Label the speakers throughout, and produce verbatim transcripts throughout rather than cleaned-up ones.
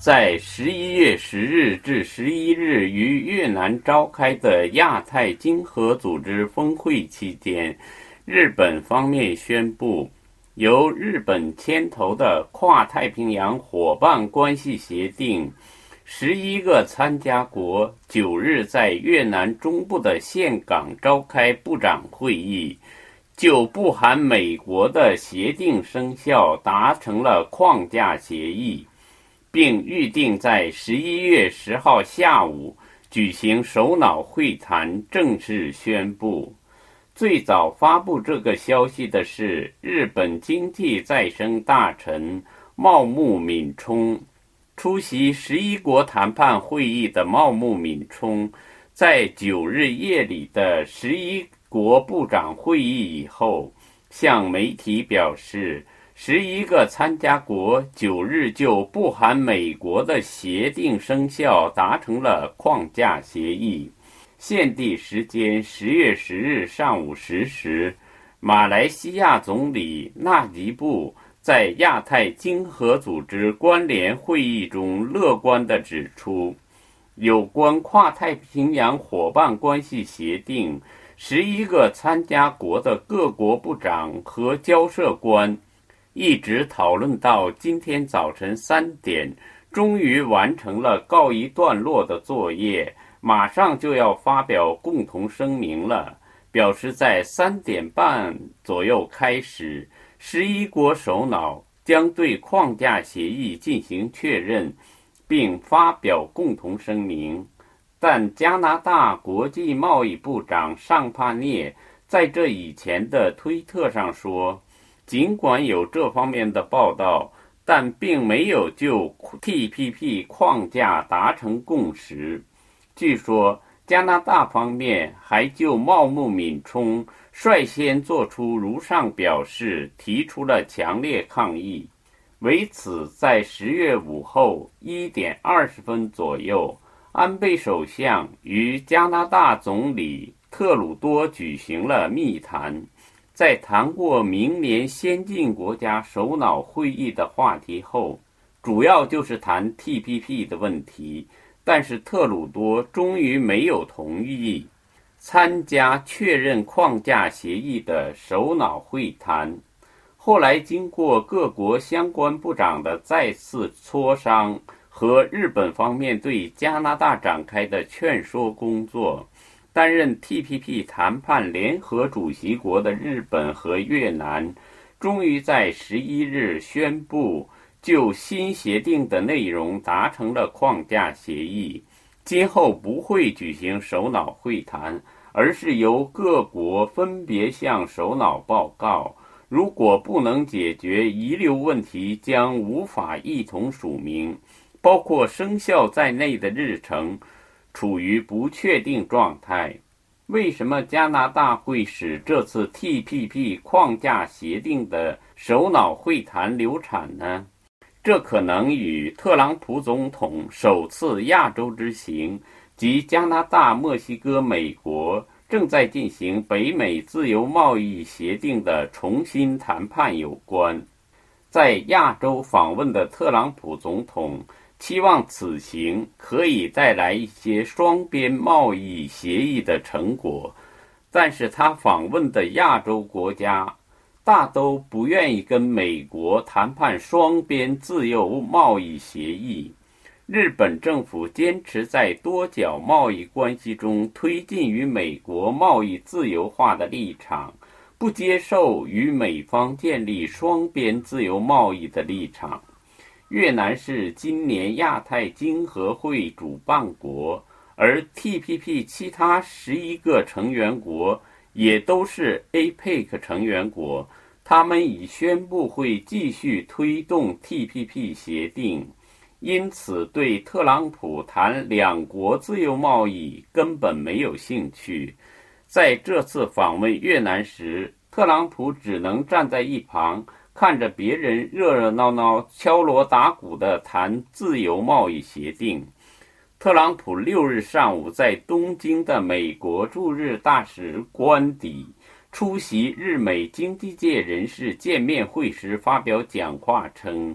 Speaker 1: 在十一月十日至十一日于越南召开的亚太经合组织峰会期间，日本方面宣布，由日本牵头的跨太平洋伙伴关系协定，十一个参加国九日在越南中部的岘港召开部长会议，就不含美国的协定生效达成了框架协议，并预定在十一月十号下午举行首脑会谈正式宣布。最早发布这个消息的是日本经济再生大臣茂木敏充。出席十一国谈判会议的茂木敏充，在九日夜里的十一国部长会议以后，向媒体表示，十一个参加国九日就不含美国的协定生效达成了框架协议。现地时间十月十日上午十时，马来西亚总理纳吉布在亚太经合组织关联会议中乐观地指出，有关跨太平洋伙伴关系协定，十一个参加国的各国部长和交涉官一直讨论到今天早晨三点，终于完成了告一段落的作业，马上就要发表共同声明了，表示在三点半左右开始，十一国首脑将对框架协议进行确认，并发表共同声明。但加拿大国际贸易部长尚帕涅在这以前的推特上说，尽管有这方面的报道，但并没有就 T P P 框架达成共识。据说加拿大方面还就茂木敏充率先做出如上表示提出了强烈抗议。为此，在十月五后一点二十分左右，安倍首相与加拿大总理特鲁多举行了密谈。在谈过明年先进国家首脑会议的话题后，主要就是谈 T P P 的问题，但是特鲁多终于没有同意参加确认框架协议的首脑会谈。后来经过各国相关部长的再次磋商和日本方面对加拿大展开的劝说工作，担任 T P P 谈判联合主席国的日本和越南，终于在十一日宣布就新协定的内容达成了框架协议，今后不会举行首脑会谈，而是由各国分别向首脑报告。如果不能解决遗留问题，将无法一同署名，包括生效在内的日程处于不确定状态。为什么加拿大会使这次 T P P 框架协定的首脑会谈流产呢？这可能与特朗普总统首次亚洲之行及加拿大、墨西哥、美国正在进行北美自由贸易协定的重新谈判有关。在亚洲访问的特朗普总统期望此行可以带来一些双边贸易协议的成果，但是他访问的亚洲国家大都不愿意跟美国谈判双边自由贸易协议。日本政府坚持在多角贸易关系中推进与美国贸易自由化的立场，不接受与美方建立双边自由贸易的立场。越南是今年亚太经合会主办国，而 T P P 其他十一个成员国也都是 A P E C 成员国，他们已宣布会继续推动 T P P 协定，因此对特朗普谈两国自由贸易根本没有兴趣。在这次访问越南时，特朗普只能站在一旁，看着别人热热闹闹敲锣打鼓地谈自由贸易协定。特朗普六日上午在东京的美国驻日大使官邸出席日美经济界人士见面会时发表讲话称，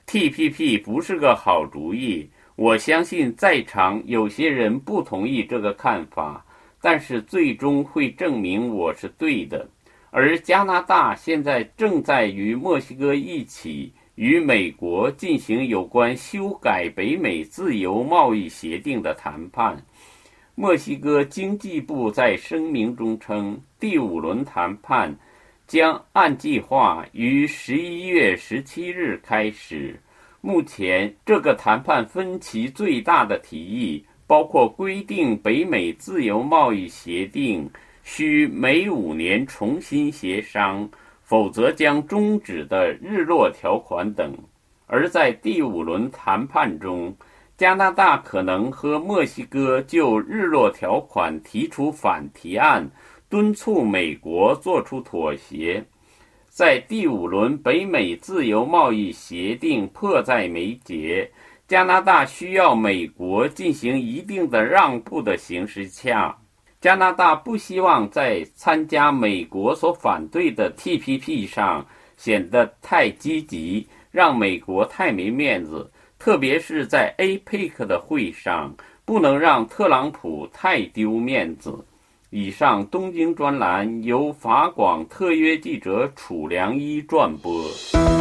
Speaker 1: T P P 不是个好主意，我相信在场有些人不同意这个看法，但是最终会证明我是对的。而加拿大现在正在与墨西哥一起与美国进行有关修改北美自由贸易协定的谈判。墨西哥经济部在声明中称，第五轮谈判将按计划于十一月十七日开始。目前这个谈判分歧最大的提议包括规定北美自由贸易协定需每五年重新协商，否则将终止的日落条款等。而在第五轮谈判中，加拿大可能和墨西哥就日落条款提出反提案，敦促美国做出妥协。在第五轮北美自由贸易协定迫在眉睫，加拿大需要美国进行一定的让步的形势下，加拿大不希望在参加美国所反对的 T P P 上显得太积极，让美国太没面子，特别是在 A P E C 的会上，不能让特朗普太丢面子。以上东京专栏由法广特约记者楚良一转播。